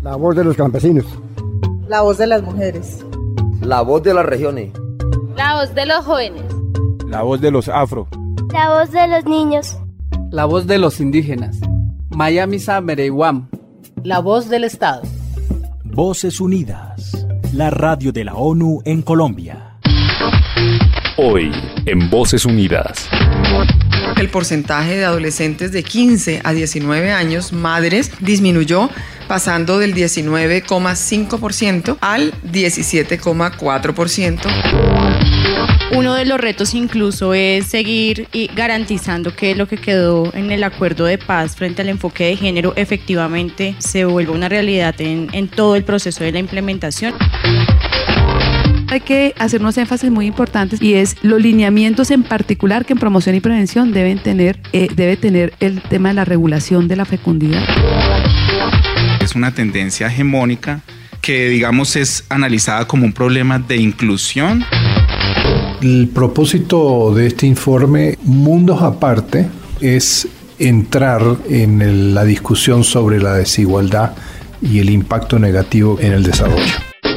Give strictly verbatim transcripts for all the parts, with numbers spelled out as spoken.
La voz de los campesinos. La voz de las mujeres. La voz de las regiones. La voz de los jóvenes. La voz de los afro. La voz de los niños. La voz de los indígenas. Mayamisa Mereyuam. La voz del Estado. Voces Unidas. La radio de la ONU en Colombia. Hoy, en Voces Unidas. El porcentaje de adolescentes de quince a diecinueve años, madres, disminuyó pasando del diecinueve coma cinco por ciento al diecisiete coma cuatro por ciento. Uno de los retos incluso es seguir y garantizando que lo que quedó en el acuerdo de paz frente al enfoque de género efectivamente se vuelva una realidad en, en todo el proceso de la implementación. Hay que hacer unos énfasis muy importantes y es los lineamientos en particular que en promoción y prevención deben tener, eh, debe tener el tema de la regulación de la fecundidad. Es una tendencia hegemónica que, digamos, es analizada como un problema de inclusión. El propósito de este informe, mundos aparte, es entrar en el, la discusión sobre la desigualdad y el impacto negativo en el desarrollo.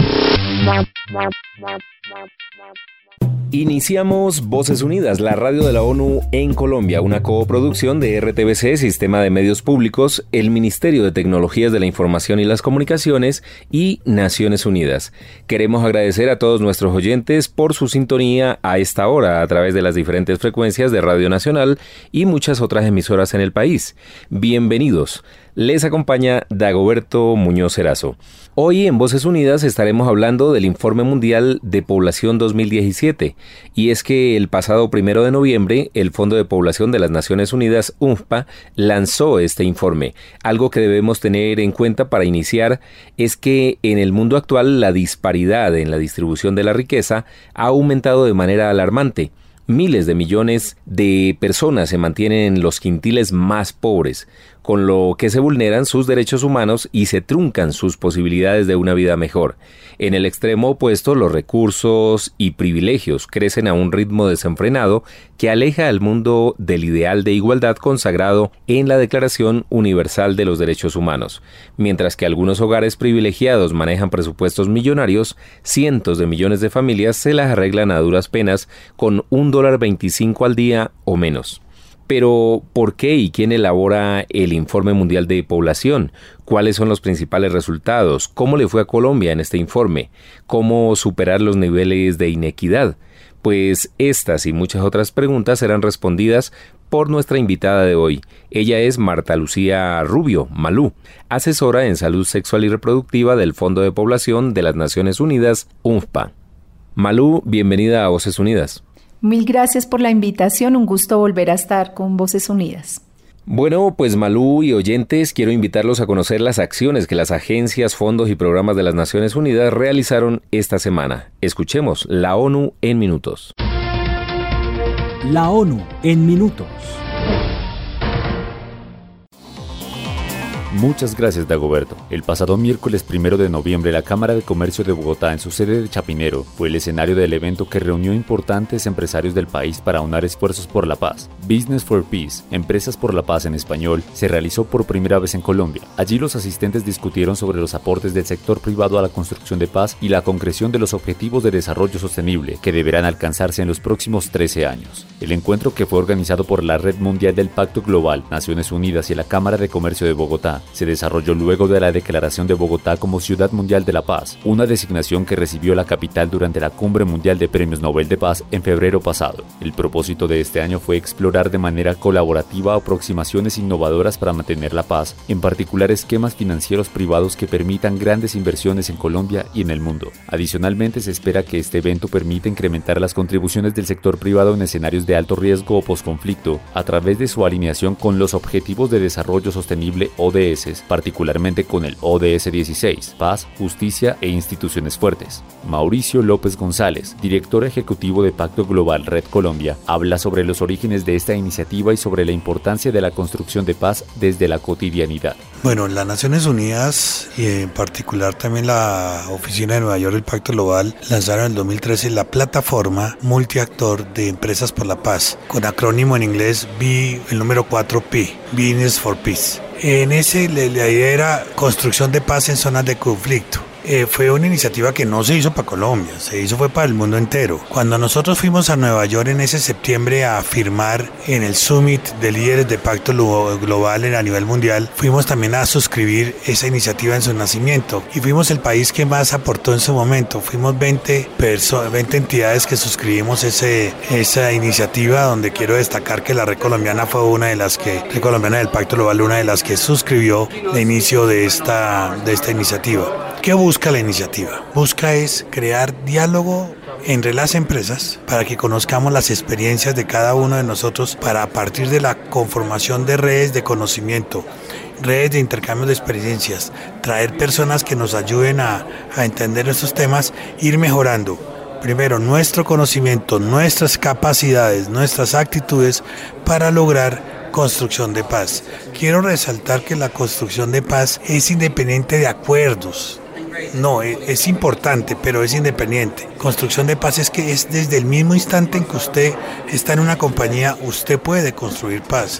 Iniciamos Voces Unidas, la radio de la ONU en Colombia, una coproducción de R T V C, Sistema de Medios Públicos, el Ministerio de Tecnologías de la Información y las Comunicaciones y Naciones Unidas. Queremos agradecer a todos nuestros oyentes por su sintonía a esta hora a través de las diferentes frecuencias de Radio Nacional y muchas otras emisoras en el país. Bienvenidos. Les acompaña Dagoberto Muñoz Erazo. Hoy en Voces Unidas estaremos hablando del Informe Mundial de Población dos mil diecisiete, y es que el pasado primero de noviembre el Fondo de Población de las Naciones Unidas, UNFPA, lanzó este informe. Algo que debemos tener en cuenta para iniciar es que en el mundo actual la disparidad en la distribución de la riqueza ha aumentado de manera alarmante. Miles de millones de personas se mantienen en los quintiles más pobres, con lo que se vulneran sus derechos humanos y se truncan sus posibilidades de una vida mejor. En el extremo opuesto, los recursos y privilegios crecen a un ritmo desenfrenado que aleja al mundo del ideal de igualdad consagrado en la Declaración Universal de los Derechos Humanos. Mientras que algunos hogares privilegiados manejan presupuestos millonarios, cientos de millones de familias se las arreglan a duras penas con un dólar veinticinco al día o menos. Pero, ¿por qué y quién elabora el Informe Mundial de Población? ¿Cuáles son los principales resultados? ¿Cómo le fue a Colombia en este informe? ¿Cómo superar los niveles de inequidad? Pues estas y muchas otras preguntas serán respondidas por nuestra invitada de hoy. Ella es Marta Lucía Rubio, Malú, asesora en salud sexual y reproductiva del Fondo de Población de las Naciones Unidas, UNFPA. Malú, bienvenida a Voces Unidas. Mil gracias por la invitación, un gusto volver a estar con Voces Unidas. Bueno, pues Malú y oyentes, quiero invitarlos a conocer las acciones que las agencias, fondos y programas de las Naciones Unidas realizaron esta semana. Escuchemos la ONU en minutos. La ONU en minutos. Muchas gracias, Dagoberto. El pasado miércoles primero de noviembre, la Cámara de Comercio de Bogotá, en su sede de Chapinero, fue el escenario del evento que reunió importantes empresarios del país para aunar esfuerzos por la paz. Business for Peace, Empresas por la Paz en español, se realizó por primera vez en Colombia. Allí los asistentes discutieron sobre los aportes del sector privado a la construcción de paz y la concreción de los objetivos de desarrollo sostenible que deberán alcanzarse en los próximos trece años. El encuentro, que fue organizado por la Red Mundial del Pacto Global, Naciones Unidas y la Cámara de Comercio de Bogotá, se desarrolló luego de la declaración de Bogotá como Ciudad Mundial de la Paz, una designación que recibió la capital durante la Cumbre Mundial de Premios Nobel de Paz en febrero pasado. El propósito de este año fue explorar de manera colaborativa aproximaciones innovadoras para mantener la paz, en particular esquemas financieros privados que permitan grandes inversiones en Colombia y en el mundo. Adicionalmente, se espera que este evento permita incrementar las contribuciones del sector privado en escenarios de alto riesgo o posconflicto a través de su alineación con los Objetivos de Desarrollo Sostenible O D S, particularmente con el O D S dieciséis, Paz, Justicia e Instituciones Fuertes. Mauricio López González, director ejecutivo de Pacto Global Red Colombia, habla sobre los orígenes de esta iniciativa y sobre la importancia de la construcción de paz desde la cotidianidad. Bueno, las Naciones Unidas y en particular también la Oficina de Nueva York del Pacto Global lanzaron en el dos mil trece la plataforma multiactor de Empresas por la Paz, con acrónimo en inglés B, el número cuatro P, Business for Peace. En ese la idea era construcción de paz en zonas de conflicto. Eh, fue una iniciativa que no se hizo para Colombia, se hizo fue para el mundo entero. Cuando nosotros fuimos a Nueva York en ese septiembre a firmar en el Summit de líderes de Pacto Global a nivel mundial, fuimos también a suscribir esa iniciativa en su nacimiento y fuimos el país que más aportó en su momento. Fuimos veinte, perso- veinte entidades que suscribimos ese, esa iniciativa, donde quiero destacar que la Red Colombiana fue una de las que, Red Colombiana del Pacto Global, una de las que suscribió el inicio de esta, de esta iniciativa. ¿Qué busca la iniciativa? Busca es crear diálogo entre las empresas para que conozcamos las experiencias de cada uno de nosotros, para a partir de la conformación de redes de conocimiento, redes de intercambio de experiencias, traer personas que nos ayuden a, a entender estos temas, ir mejorando primero nuestro conocimiento, nuestras capacidades, nuestras actitudes para lograr construcción de paz. Quiero resaltar que la construcción de paz es independiente de acuerdos. No, es importante, pero es independiente. Construcción de paz es que es desde el mismo instante en que usted está en una compañía, usted puede construir paz.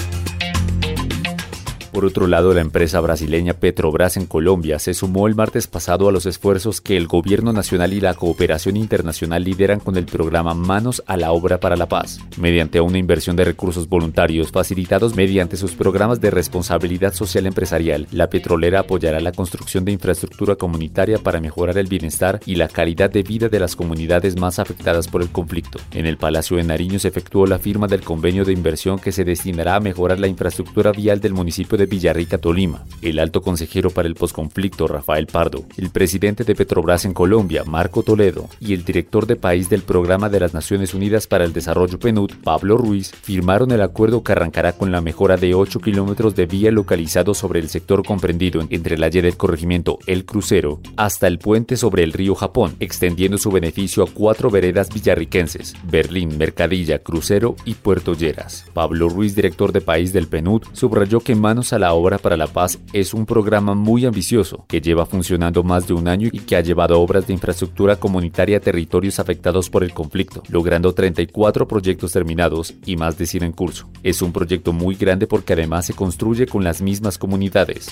Por otro lado, la empresa brasileña Petrobras en Colombia se sumó el martes pasado a los esfuerzos que el gobierno nacional y la cooperación internacional lideran con el programa Manos a la Obra para la Paz, mediante una inversión de recursos voluntarios facilitados mediante sus programas de responsabilidad social empresarial. La petrolera apoyará la construcción de infraestructura comunitaria para mejorar el bienestar y la calidad de vida de las comunidades más afectadas por el conflicto. En el Palacio de Nariño se efectuó la firma del convenio de inversión que se destinará a mejorar la infraestructura vial del municipio de Villarrica, Tolima. El alto consejero para el posconflicto, Rafael Pardo, el presidente de Petrobras en Colombia, Marco Toledo, y el director de país del Programa de las Naciones Unidas para el Desarrollo P N U D, Pablo Ruiz, firmaron el acuerdo que arrancará con la mejora de ocho kilómetros de vía localizados sobre el sector comprendido entre la Y del corregimiento El Crucero hasta el puente sobre el río Japón, extendiendo su beneficio a cuatro veredas villarriquenses: Berlín, Mercadilla, Crucero y Puerto Lleras. Pablo Ruiz, director de país del P N U D, subrayó que Manos a la Obra para la Paz es un programa muy ambicioso que lleva funcionando más de un año y que ha llevado obras de infraestructura comunitaria a territorios afectados por el conflicto, logrando treinta y cuatro proyectos terminados y más de cien en curso. Es un proyecto muy grande porque además se construye con las mismas comunidades.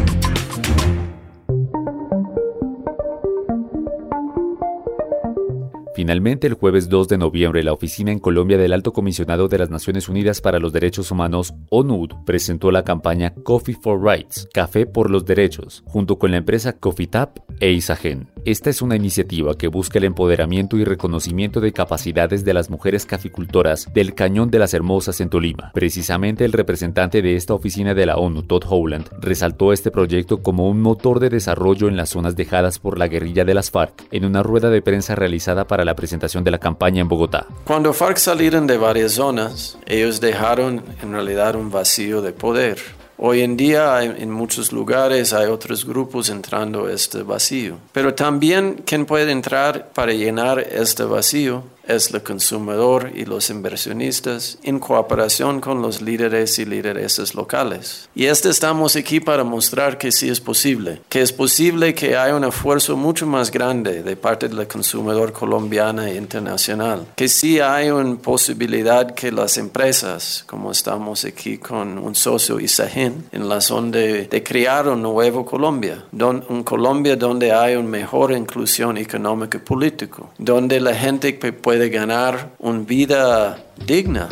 Finalmente, el jueves dos de noviembre, la oficina en Colombia del Alto Comisionado de las Naciones Unidas para los Derechos Humanos, O N U D, presentó la campaña Coffee for Rights, Café por los Derechos, junto con la empresa CoffeeTap e Isagen. Esta es una iniciativa que busca el empoderamiento y reconocimiento de capacidades de las mujeres caficultoras del Cañón de las Hermosas en Tolima. Precisamente el representante de esta oficina de la ONU, Todd Howland, resaltó este proyecto como un motor de desarrollo en las zonas dejadas por la guerrilla de las FARC en una rueda de prensa realizada para la presentación de la campaña en Bogotá. Cuando FARC salieron de varias zonas, ellos dejaron en realidad un vacío de poder. Hoy en día hay, en muchos lugares hay otros grupos entrando a este vacío. Pero también quien puede entrar para llenar este vacío es el consumidor y los inversionistas en cooperación con los líderes y lideresas locales. Y este estamos aquí para mostrar que sí es posible, que es posible que haya un esfuerzo mucho más grande de parte del consumidor colombiano e internacional, que sí hay una posibilidad que las empresas, como estamos aquí con un socio Isagen, en la zona de, de crear un nuevo Colombia, don, un Colombia donde hay una mejor inclusión económica y política, donde la gente puede ganar una vida digna.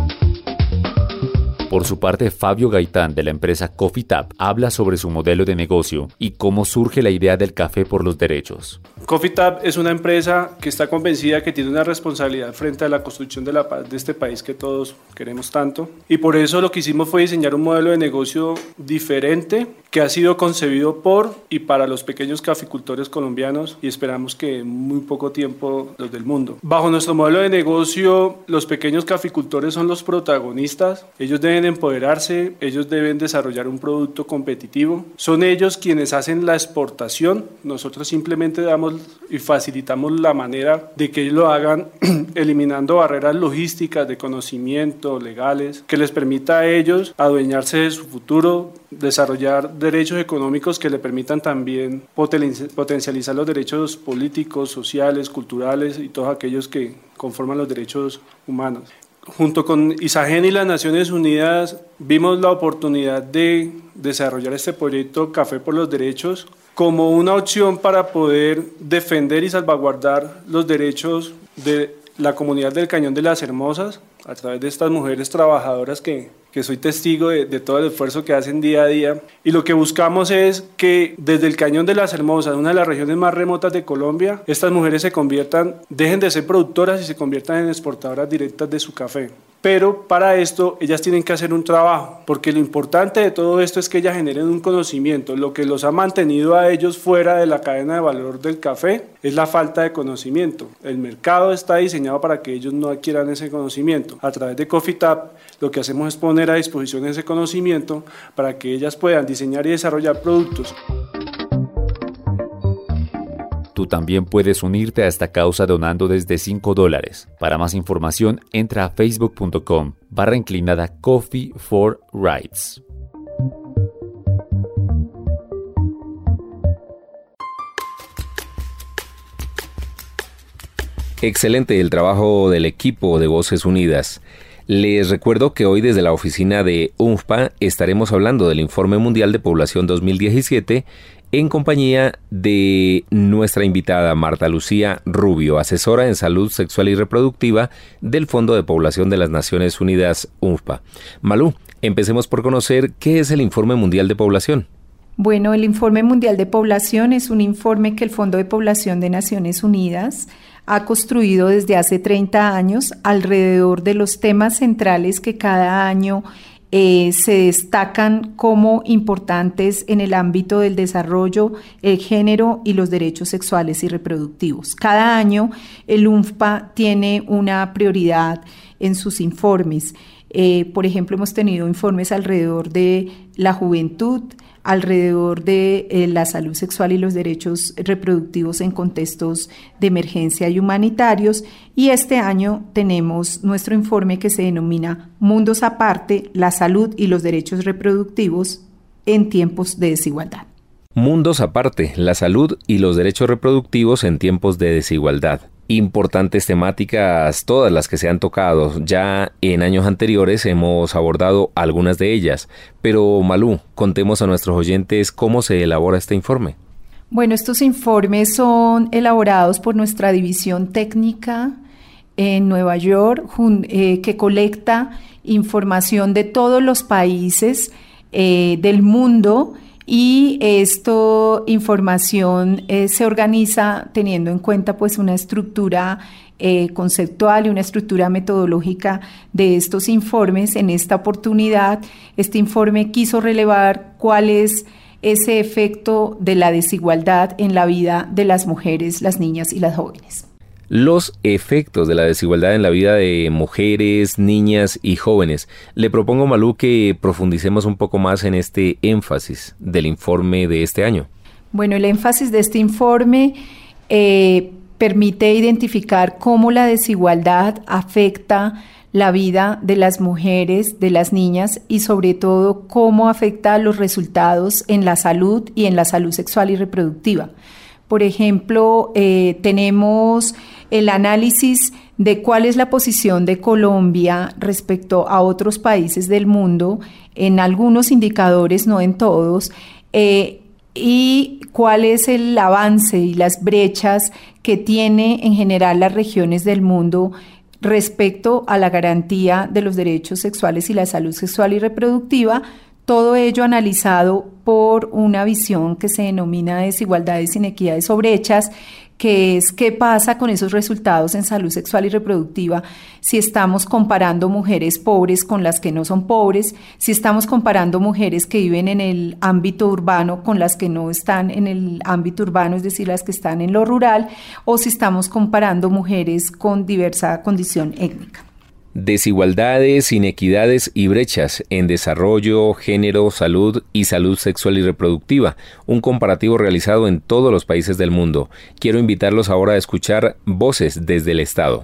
Por su parte, Fabio Gaitán, de la empresa CoffeeTap, habla sobre su modelo de negocio y cómo surge la idea del café por los derechos. CoffeeTap es una empresa que está convencida que tiene una responsabilidad frente a la construcción de la paz de este país que todos queremos tanto. Y por eso lo que hicimos fue diseñar un modelo de negocio diferente que ha sido concebido por y para los pequeños caficultores colombianos y esperamos que en muy poco tiempo los del mundo. Bajo nuestro modelo de negocio, los pequeños caficultores son los protagonistas. Ellos deben empoderarse, ellos deben desarrollar un producto competitivo. Son ellos quienes hacen la exportación. Nosotros simplemente damos y facilitamos la manera de que ellos lo hagan eliminando barreras logísticas, de conocimiento, legales, que les permita a ellos adueñarse de su futuro, desarrollar derechos económicos que le permitan también potencializar los derechos políticos, sociales, culturales y todos aquellos que conforman los derechos humanos. junto con ISAGEN y las Naciones Unidas vimos la oportunidad de desarrollar este proyecto Café por los Derechos como una opción para poder defender y salvaguardar los derechos de la comunidad del Cañón de las Hermosas a través de estas mujeres trabajadoras que, que soy testigo de, de todo el esfuerzo que hacen día a día. Y lo que buscamos es que desde el Cañón de las Hermosas, una de las regiones más remotas de Colombia, estas mujeres se conviertan, dejen de ser productoras y se conviertan en exportadoras directas de su café. Pero para esto ellas tienen que hacer un trabajo, porque lo importante de todo esto es que ellas generen un conocimiento. Lo que los ha mantenido a ellos fuera de la cadena de valor del café es la falta de conocimiento. El mercado está diseñado para que ellos no adquieran ese conocimiento. A través de Coffee Tap lo que hacemos es poner a disposición ese conocimiento para que ellas puedan diseñar y desarrollar productos. Tú también puedes unirte a esta causa donando desde cinco dólares. Para más información, entra a facebook.com barra inclinada Coffee for Rights. Excelente el trabajo del equipo de Voces Unidas. Les recuerdo que hoy desde la oficina de UNFPA estaremos hablando del Informe Mundial de Población dos mil diecisiete en compañía de nuestra invitada Marta Lucía Rubio, asesora en salud sexual y reproductiva del Fondo de Población de las Naciones Unidas UNFPA. Malú, empecemos por conocer qué es el Informe Mundial de Población. Bueno, el Informe Mundial de Población es un informe que el Fondo de Población de Naciones Unidas ha construido desde hace treinta años alrededor de los temas centrales que cada año eh, se destacan como importantes en el ámbito del desarrollo, el género y los derechos sexuales y reproductivos. Cada año el UNFPA tiene una prioridad en sus informes. Eh, por ejemplo, hemos tenido informes alrededor de la juventud, alrededor de eh, la salud sexual y los derechos reproductivos en contextos de emergencia y humanitarios, y este año tenemos nuestro informe que se denomina Mundos Aparte, la salud y los derechos reproductivos en tiempos de desigualdad. Mundos Aparte, la salud y los derechos reproductivos en tiempos de desigualdad. Importantes temáticas, todas las que se han tocado. Ya en años anteriores hemos abordado algunas de ellas. Pero, Malú, contemos a nuestros oyentes cómo se elabora este informe. Bueno, estos informes son elaborados por nuestra división técnica en Nueva York, eh, que colecta información de todos los países eh, del mundo. Y esta información eh, se organiza teniendo en cuenta pues una estructura eh, conceptual y una estructura metodológica de estos informes. En esta oportunidad, este informe quiso relevar cuál es ese efecto de la desigualdad en la vida de las mujeres, las niñas y las jóvenes. Los efectos de la desigualdad en la vida de mujeres, niñas y jóvenes. Le propongo, Malú, que profundicemos un poco más en este énfasis del informe de este año. Bueno, el énfasis de este informe eh, permite identificar cómo la desigualdad afecta la vida de las mujeres, de las niñas y sobre todo cómo afecta los resultados en la salud y en la salud sexual y reproductiva. Por ejemplo, eh, tenemos el análisis de cuál es la posición de Colombia respecto a otros países del mundo, en algunos indicadores, no en todos, eh, y cuál es el avance y las brechas que tiene en general las regiones del mundo respecto a la garantía de los derechos sexuales y la salud sexual y reproductiva. Todo ello analizado por una visión que se denomina desigualdades, inequidades o brechas, que es qué pasa con esos resultados en salud sexual y reproductiva si estamos comparando mujeres pobres con las que no son pobres, si estamos comparando mujeres que viven en el ámbito urbano con las que no están en el ámbito urbano, es decir, las que están en lo rural, o si estamos comparando mujeres con diversa condición étnica. Desigualdades, inequidades y brechas en desarrollo, género, salud y salud sexual y reproductiva. Un comparativo realizado en todos los países del mundo. Quiero invitarlos ahora a escuchar Voces desde el Estado.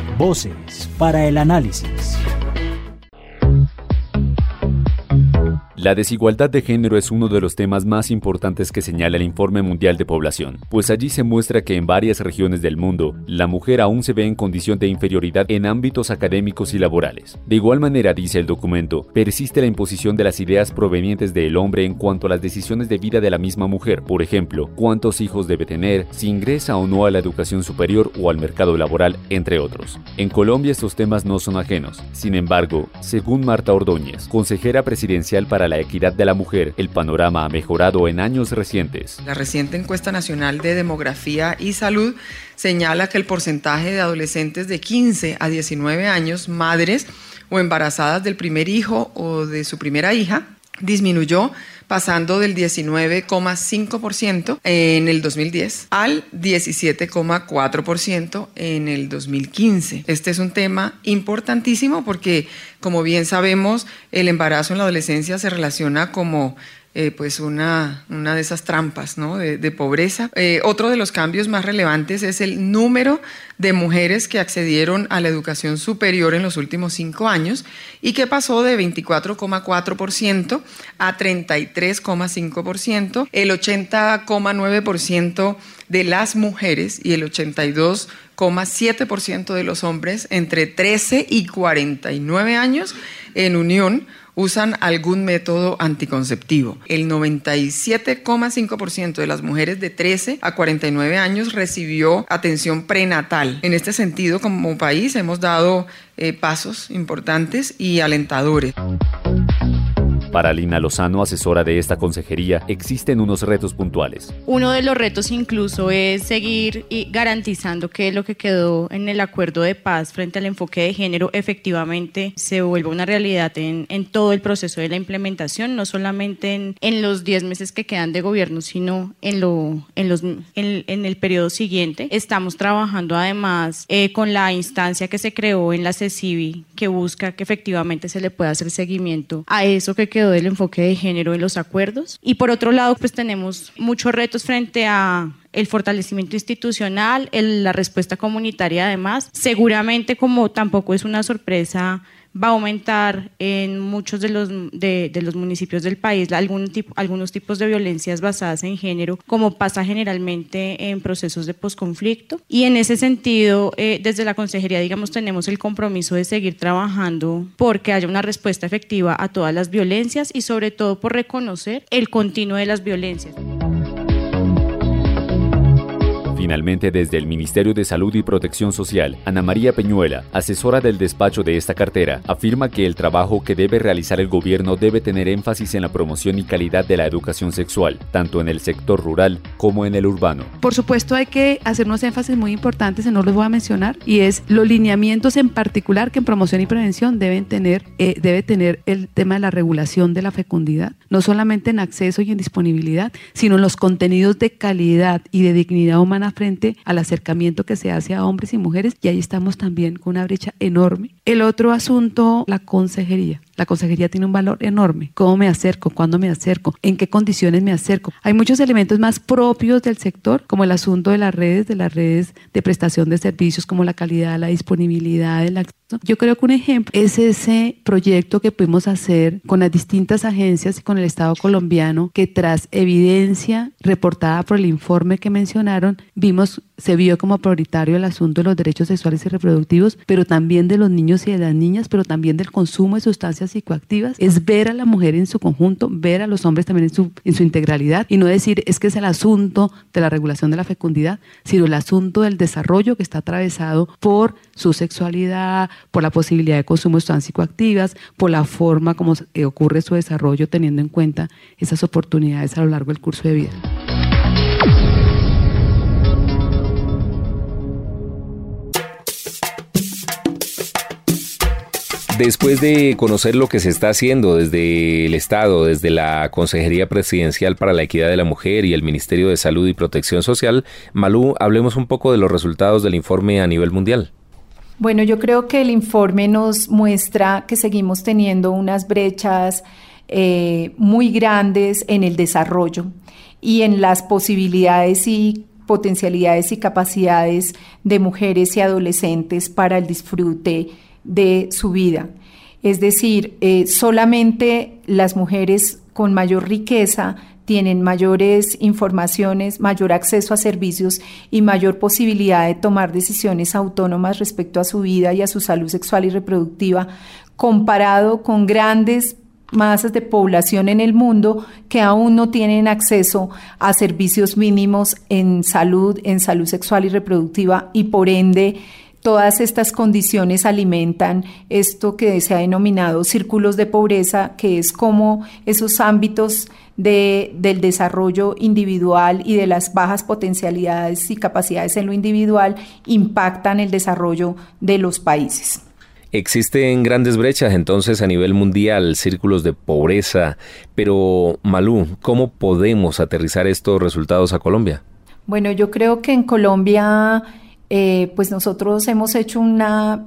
Voces para el análisis. La desigualdad de género es uno de los temas más importantes que señala el Informe Mundial de Población, pues allí se muestra que en varias regiones del mundo, la mujer aún se ve en condición de inferioridad en ámbitos académicos y laborales. De igual manera, dice el documento, persiste la imposición de las ideas provenientes del hombre en cuanto a las decisiones de vida de la misma mujer, por ejemplo, cuántos hijos debe tener, si ingresa o no a la educación superior o al mercado laboral, entre otros. En Colombia estos temas no son ajenos. Sin embargo, según Marta Ordóñez, consejera presidencial para la equidad de la mujer, el panorama ha mejorado en años recientes. La reciente encuesta nacional de demografía y salud señala que el porcentaje de adolescentes de quince a diecinueve años, madres o embarazadas del primer hijo o de su primera hija, disminuyó pasando del diecinueve coma cinco por ciento en el dos mil diez al diecisiete coma cuatro por ciento en el dos mil quince. Este es un tema importantísimo porque, como bien sabemos, el embarazo en la adolescencia se relaciona como Eh, pues una, una de esas trampas, ¿no? de, de pobreza. Eh, otro de los cambios más relevantes es el número de mujeres que accedieron a la educación superior en los últimos cinco años y que pasó de veinticuatro coma cuatro por ciento a treinta y tres coma cinco por ciento. El ochenta coma nueve por ciento de las mujeres y el ochenta y dos coma siete por ciento de los hombres entre trece y cuarenta y nueve años en unión usan algún método anticonceptivo. El noventa y siete coma cinco por ciento de las mujeres de trece a cuarenta y nueve años recibió atención prenatal. En este sentido, como país, hemos dado eh, pasos importantes y alentadores. Para Lina Lozano, asesora de esta consejería, existen unos retos puntuales. Uno de los retos incluso es seguir y garantizando que lo que quedó en el acuerdo de paz frente al enfoque de género efectivamente se vuelva una realidad en, en todo el proceso de la implementación, no solamente en, en los diez meses que quedan de gobierno, sino en, lo, en, los, en, en el periodo siguiente. Estamos trabajando además eh, con la instancia que se creó en la CECIBI, que busca que efectivamente se le pueda hacer seguimiento a eso que quedó del enfoque de género en los acuerdos. Y por otro lado, pues tenemos muchos retos frente a el fortalecimiento institucional, el, la respuesta comunitaria además. Seguramente, como tampoco es una sorpresa, va a aumentar en muchos de los, de, de los municipios del país algún tipo, algunos tipos de violencias basadas en género, como pasa generalmente en procesos de posconflicto. Y en ese sentido, eh, desde la consejería, digamos, tenemos el compromiso de seguir trabajando porque haya una respuesta efectiva a todas las violencias y sobre todo por reconocer el continuo de las violencias. Finalmente, desde el Ministerio de Salud y Protección Social, Ana María Peñuela, asesora del despacho de esta cartera, afirma que el trabajo que debe realizar el gobierno debe tener énfasis en la promoción y calidad de la educación sexual, tanto en el sector rural como en el urbano. Por supuesto, hay que hacer unos énfasis muy importantes, no los voy a mencionar, y es los lineamientos en particular que en promoción y prevención deben tener, eh, debe tener el tema de la regulación de la fecundidad, no solamente en acceso y en disponibilidad, sino en los contenidos de calidad y de dignidad humana frente al acercamiento que se hace a hombres y mujeres, y ahí estamos también con una brecha enorme. El otro asunto, la consejería. La consejería tiene un valor enorme. ¿Cómo me acerco? ¿Cuándo me acerco? ¿En qué condiciones me acerco? Hay muchos elementos más propios del sector, como el asunto de las redes, de las redes de prestación de servicios, como la calidad, la disponibilidad, el acceso. Yo creo que un ejemplo es ese proyecto que pudimos hacer con las distintas agencias y con el Estado colombiano, que tras evidencia reportada por el informe que mencionaron, vimos, se vio como prioritario el asunto de los derechos sexuales y reproductivos, pero también de los niños y de las niñas, pero también del consumo de sustancias psicoactivas. Es ver a la mujer en su conjunto, ver a los hombres también en su, en su integralidad, y no decir es que es el asunto de la regulación de la fecundidad, sino el asunto del desarrollo que está atravesado por su sexualidad, por la posibilidad de consumo de sustancias psicoactivas, por la forma como ocurre su desarrollo, teniendo en cuenta esas oportunidades a lo largo del curso de vida. Después de conocer lo que se está haciendo desde el Estado, desde la Consejería Presidencial para la Equidad de la Mujer y el Ministerio de Salud y Protección Social, Malú, hablemos un poco de los resultados del informe a nivel mundial. Bueno, yo creo que el informe nos muestra que seguimos teniendo unas brechas eh, muy grandes en el desarrollo y en las posibilidades y potencialidades y capacidades de mujeres y adolescentes para el disfrute de su vida. Es decir, eh, solamente las mujeres con mayor riqueza tienen mayores informaciones, mayor acceso a servicios y mayor posibilidad de tomar decisiones autónomas respecto a su vida y a su salud sexual y reproductiva, comparado con grandes masas de población en el mundo que aún no tienen acceso a servicios mínimos en salud, en salud sexual y reproductiva, y por ende todas estas condiciones alimentan esto que se ha denominado círculos de pobreza, que es como esos ámbitos de, del desarrollo individual y de las bajas potencialidades y capacidades en lo individual impactan el desarrollo de los países. Existen grandes brechas entonces a nivel mundial, círculos de pobreza, pero Malú, ¿cómo podemos aterrizar estos resultados a Colombia? Bueno, yo creo que en Colombia eh, pues nosotros hemos hecho un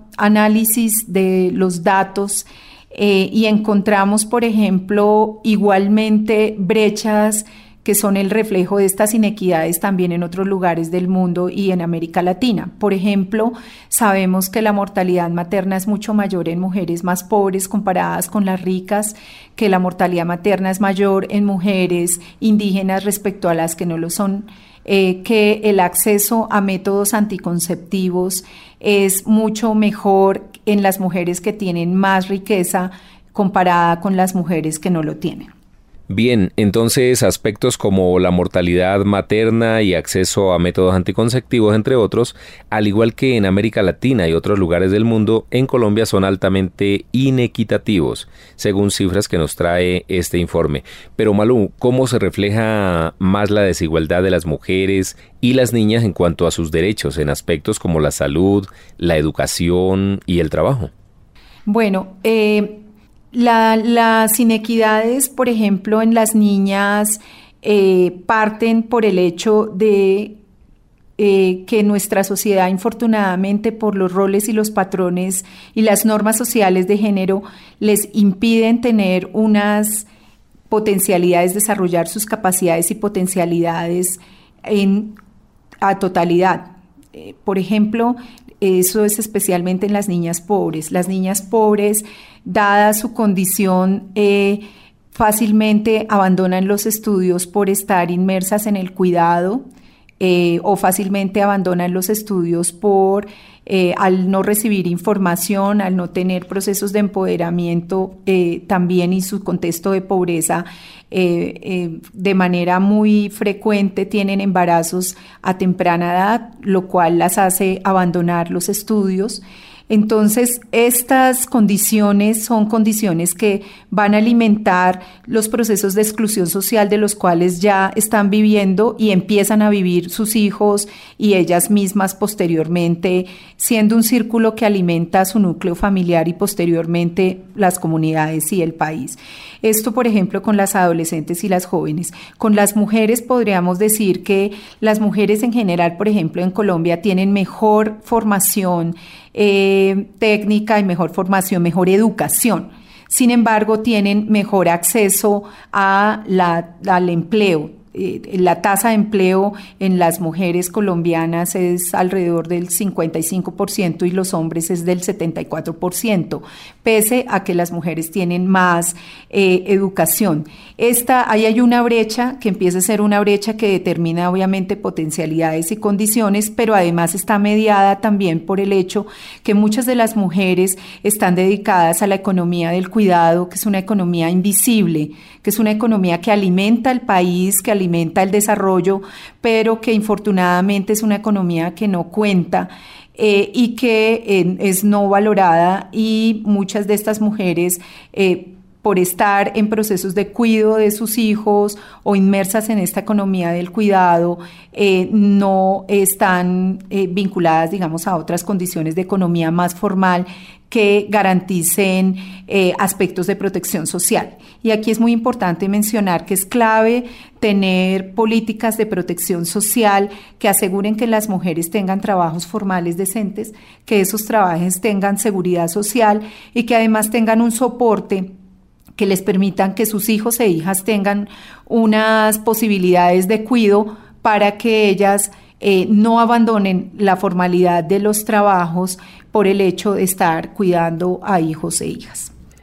análisis de los datos eh, y encontramos, por ejemplo, igualmente brechas que son el reflejo de estas inequidades también en otros lugares del mundo y en América Latina. Por ejemplo, sabemos que la mortalidad materna es mucho mayor en mujeres más pobres comparadas con las ricas, que la mortalidad materna es mayor en mujeres indígenas respecto a las que no lo son, eh, que el acceso a métodos anticonceptivos es mucho mejor en las mujeres que tienen más riqueza comparada con las mujeres que no lo tienen. Bien, entonces aspectos como la mortalidad materna y acceso a métodos anticonceptivos, entre otros, al igual que en América Latina y otros lugares del mundo, en Colombia son altamente inequitativos, según cifras que nos trae este informe. Pero Malú, ¿cómo se refleja más la desigualdad de las mujeres y las niñas en cuanto a sus derechos en aspectos como la salud, la educación y el trabajo? Bueno, eh... La, las inequidades, por ejemplo, en las niñas eh, parten por el hecho de eh, que nuestra sociedad, infortunadamente, por los roles y los patrones y las normas sociales de género, les impiden tener unas potencialidades, desarrollar sus capacidades y potencialidades en, a totalidad. Eh, por ejemplo, eso es especialmente en las niñas pobres. Las niñas pobres, dada su condición, eh, fácilmente abandonan los estudios por estar inmersas en el cuidado eh, o fácilmente abandonan los estudios por eh, al no recibir información, al no tener procesos de empoderamiento eh, también, y su contexto de pobreza. Eh, eh, de manera muy frecuente tienen embarazos a temprana edad, lo cual las hace abandonar los estudios. Entonces, estas condiciones son condiciones que van a alimentar los procesos de exclusión social de los cuales ya están viviendo y empiezan a vivir sus hijos y ellas mismas posteriormente, siendo un círculo que alimenta su núcleo familiar y posteriormente las comunidades y el país. Esto, por ejemplo, con las adolescentes y las jóvenes. Con las mujeres podríamos decir que las mujeres en general, por ejemplo, en Colombia tienen mejor formación eh, técnica y mejor formación, mejor educación. Sin embargo, tienen mejor acceso a la, al empleo. Eh, la tasa de empleo en las mujeres colombianas es alrededor del cincuenta y cinco por ciento y los hombres es del setenta y cuatro por ciento, pese a que las mujeres tienen más eh, educación. Esta, ahí hay una brecha que empieza a ser una brecha que determina obviamente potencialidades y condiciones, pero además está mediada también por el hecho que muchas de las mujeres están dedicadas a la economía del cuidado, que es una economía invisible, que es una economía que alimenta al país, que alimenta el desarrollo, pero que infortunadamente es una economía que no cuenta eh, y que eh, es no valorada, y muchas de estas mujeres eh, por estar en procesos de cuidado de sus hijos o inmersas en esta economía del cuidado, eh, no están eh, vinculadas, digamos, a otras condiciones de economía más formal que garanticen eh, aspectos de protección social. Y aquí es muy importante mencionar que es clave tener políticas de protección social que aseguren que las mujeres tengan trabajos formales decentes, que esos trabajos tengan seguridad social y que además tengan un soporte que les permitan que sus hijos e hijas tengan unas posibilidades de cuidado para que ellas eh, no abandonen la formalidad de los trabajos por el hecho de estar cuidando a hijos e hijas.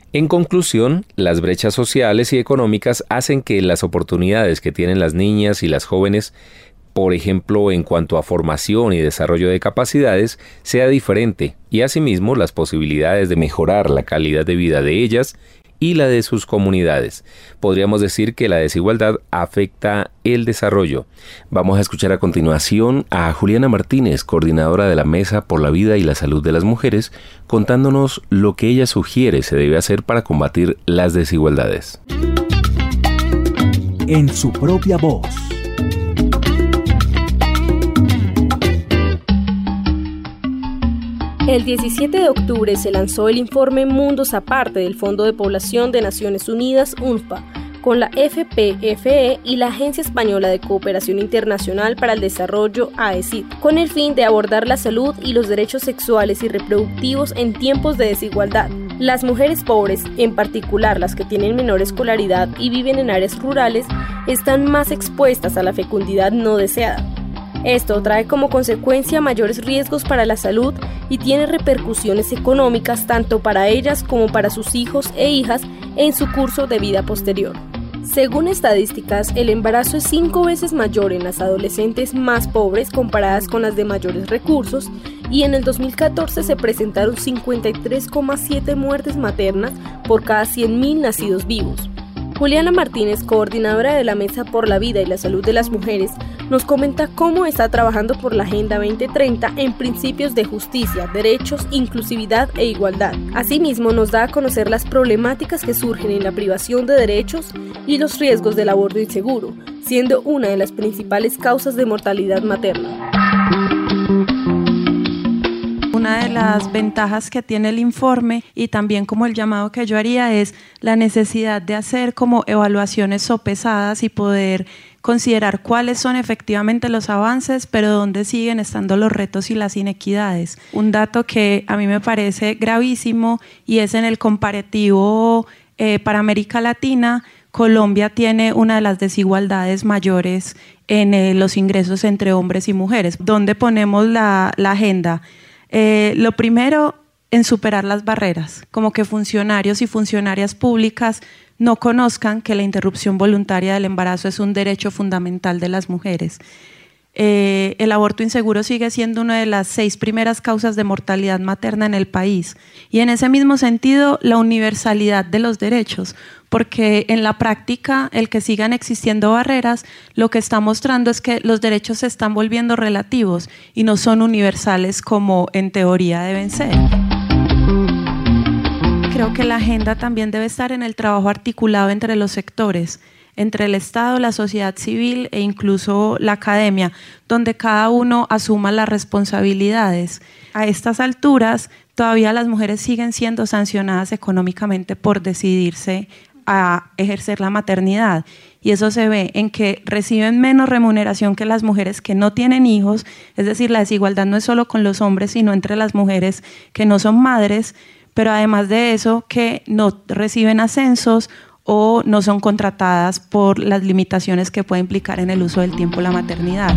En conclusión, las brechas sociales y económicas hacen que las oportunidades que tienen las niñas y las jóvenes, por ejemplo, en cuanto a formación y desarrollo de capacidades, sea diferente, y asimismo las posibilidades de mejorar la calidad de vida de ellas y la de sus comunidades. Podríamos decir que la desigualdad afecta el desarrollo. Vamos a escuchar a continuación a Juliana Martínez, coordinadora de la Mesa por la Vida y la Salud de las Mujeres, contándonos lo que ella sugiere se debe hacer para combatir las desigualdades. En su propia voz. El diecisiete de octubre se lanzó el informe Mundos Aparte del Fondo de Población de Naciones Unidas, UNFPA, con la F P F E y la Agencia Española de Cooperación Internacional para el Desarrollo, A E C I D, con el fin de abordar la salud y los derechos sexuales y reproductivos en tiempos de desigualdad. Las mujeres pobres, en particular las que tienen menor escolaridad y viven en áreas rurales, están más expuestas a la fecundidad no deseada. Esto trae como consecuencia mayores riesgos para la salud y tiene repercusiones económicas tanto para ellas como para sus hijos e hijas en su curso de vida posterior. Según estadísticas, el embarazo es cinco veces mayor en las adolescentes más pobres comparadas con las de mayores recursos, y en el dos mil catorce se presentaron cincuenta y tres coma siete muertes maternas por cada cien mil nacidos vivos. Juliana Martínez, coordinadora de la Mesa por la Vida y la Salud de las Mujeres, nos comenta cómo está trabajando por la Agenda veinte treinta en principios de justicia, derechos, inclusividad e igualdad. Asimismo, nos da a conocer las problemáticas que surgen en la privación de derechos y los riesgos del aborto inseguro, siendo una de las principales causas de mortalidad materna. Una de las ventajas que tiene el informe y también como el llamado que yo haría es la necesidad de hacer como evaluaciones sopesadas y poder considerar cuáles son efectivamente los avances, pero dónde siguen estando los retos y las inequidades. Un dato que a mí me parece gravísimo y es en el comparativo eh, para América Latina. Colombia tiene una de las desigualdades mayores en eh, los ingresos entre hombres y mujeres. ¿Dónde ponemos la, la agenda? Eh, lo primero, en superar las barreras, como que funcionarios y funcionarias públicas no conozcan que la interrupción voluntaria del embarazo es un derecho fundamental de las mujeres. Eh, el aborto inseguro sigue siendo una de las seis primeras causas de mortalidad materna en el país, y en ese mismo sentido la universalidad de los derechos, porque en la práctica el que sigan existiendo barreras lo que está mostrando es que los derechos se están volviendo relativos y no son universales como en teoría deben ser. Creo que la agenda también debe estar en el trabajo articulado entre los sectores, entre el Estado, la sociedad civil e incluso la academia, donde cada uno asuma las responsabilidades. A estas alturas, todavía las mujeres siguen siendo sancionadas económicamente por decidirse a ejercer la maternidad, y eso se ve en que reciben menos remuneración que las mujeres que no tienen hijos. Es decir, la desigualdad no es solo con los hombres, sino entre las mujeres que no son madres, pero además de eso, que no reciben ascensos o no son contratadas por las limitaciones que puede implicar en el uso del tiempo la maternidad.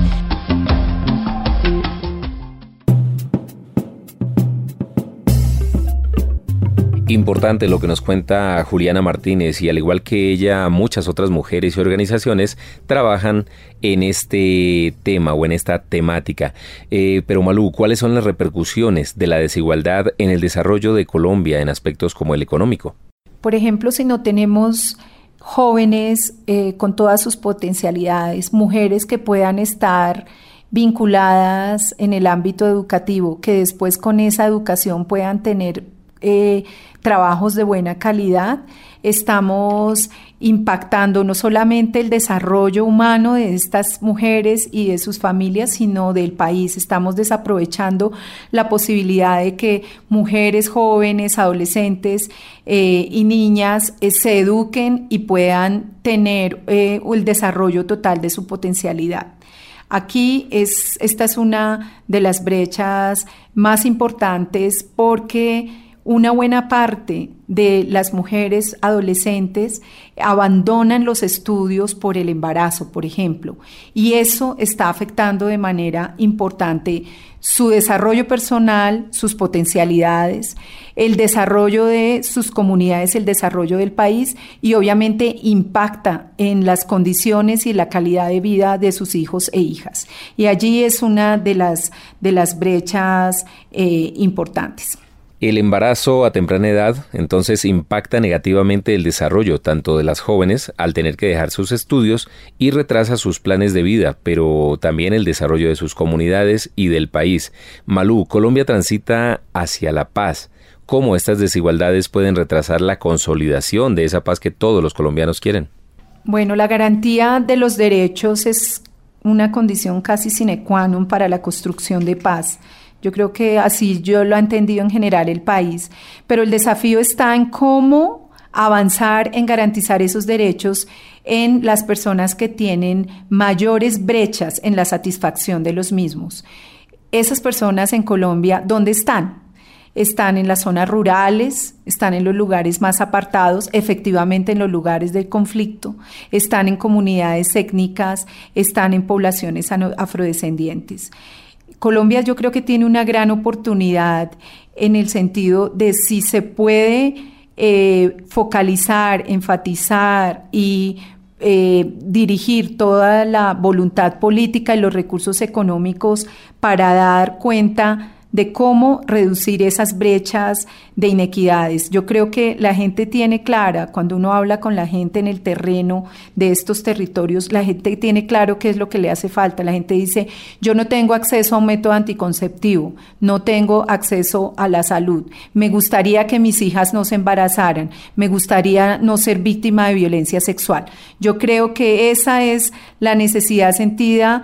Importante lo que nos cuenta Juliana Martínez, y al igual que ella, muchas otras mujeres y organizaciones trabajan en este tema o en esta temática. Eh, pero Malú, ¿cuáles son las repercusiones de la desigualdad en el desarrollo de Colombia en aspectos como el económico? Por ejemplo, si no tenemos jóvenes eh, con todas sus potencialidades, mujeres que puedan estar vinculadas en el ámbito educativo, que después con esa educación puedan tener eh, trabajos de buena calidad, estamos impactando no solamente el desarrollo humano de estas mujeres y de sus familias, sino del país. Estamos desaprovechando la posibilidad de que mujeres jóvenes, adolescentes eh, y niñas eh, se eduquen y puedan tener eh, el desarrollo total de su potencialidad. Aquí es, esta es una de las brechas más importantes, porque una buena parte de las mujeres adolescentes abandonan los estudios por el embarazo, por ejemplo, y eso está afectando de manera importante su desarrollo personal, sus potencialidades, el desarrollo de sus comunidades, el desarrollo del país, y obviamente impacta en las condiciones y la calidad de vida de sus hijos e hijas. Y allí es una de las, de las brechas eh, importantes. El embarazo a temprana edad entonces impacta negativamente el desarrollo tanto de las jóvenes al tener que dejar sus estudios y retrasa sus planes de vida, pero también el desarrollo de sus comunidades y del país. Malú, Colombia transita hacia la paz. ¿Cómo estas desigualdades pueden retrasar la consolidación de esa paz que todos los colombianos quieren? Bueno, la garantía de los derechos es una condición casi sine qua non para la construcción de paz. Yo creo que así yo lo he entendido en general el país, pero el desafío está en cómo avanzar en garantizar esos derechos en las personas que tienen mayores brechas en la satisfacción de los mismos. Esas personas en Colombia, ¿dónde están? Están en las zonas rurales, están en los lugares más apartados, efectivamente en los lugares del conflicto, están en comunidades étnicas, están en poblaciones afrodescendientes. Colombia yo creo que tiene una gran oportunidad en el sentido de si se puede eh, focalizar, enfatizar y eh, dirigir toda la voluntad política y los recursos económicos para dar cuenta de cómo reducir esas brechas de inequidades. Yo creo que la gente tiene clara, cuando uno habla con la gente en el terreno de estos territorios, la gente tiene claro qué es lo que le hace falta. La gente dice, yo no tengo acceso a un método anticonceptivo, no tengo acceso a la salud, me gustaría que mis hijas no se embarazaran, me gustaría no ser víctima de violencia sexual. Yo creo que esa es la necesidad sentida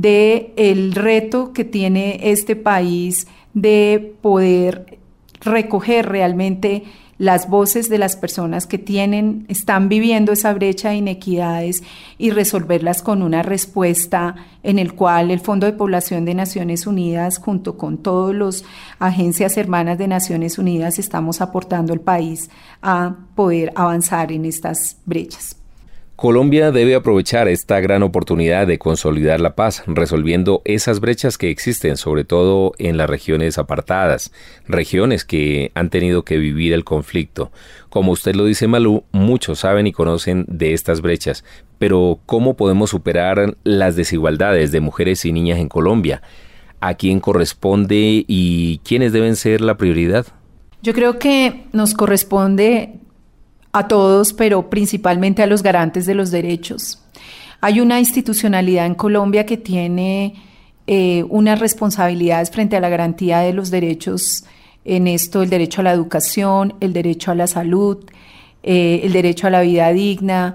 del reto que tiene este país de poder recoger realmente las voces de las personas que tienen, están viviendo esa brecha de inequidades y resolverlas con una respuesta en el cual el Fondo de Población de Naciones Unidas, junto con todas las agencias hermanas de Naciones Unidas, estamos aportando al país a poder avanzar en estas brechas. Colombia debe aprovechar esta gran oportunidad de consolidar la paz, resolviendo esas brechas que existen, sobre todo en las regiones apartadas, regiones que han tenido que vivir el conflicto. Como usted lo dice, Malú, muchos saben y conocen de estas brechas, pero ¿cómo podemos superar las desigualdades de mujeres y niñas en Colombia? ¿A quién corresponde y quiénes deben ser la prioridad? Yo creo que nos corresponde a todos, pero principalmente a los garantes de los derechos. Hay una institucionalidad en Colombia que tiene eh, unas responsabilidades frente a la garantía de los derechos en esto, el derecho a la educación, el derecho a la salud, eh, el derecho a la vida digna,